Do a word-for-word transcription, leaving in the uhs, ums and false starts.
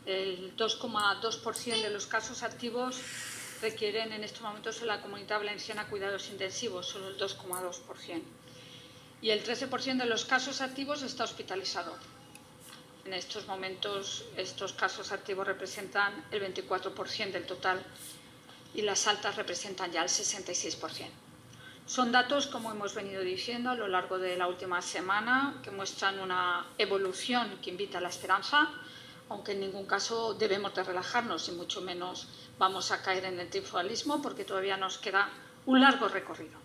El dos coma dos por ciento de los casos activos requieren en estos momentos en la Comunidad Valenciana cuidados intensivos, solo el dos coma dos por ciento. Y el trece por ciento de los casos activos está hospitalizado. En estos momentos, estos casos activos representan el veinticuatro por ciento del total y las altas representan ya el sesenta y seis por ciento. Son datos, como hemos venido diciendo a lo largo de la última semana, que muestran una evolución que invita a la esperanza, aunque en ningún caso debemos de relajarnos y mucho menos vamos a caer en el triunfalismo porque todavía nos queda un largo recorrido.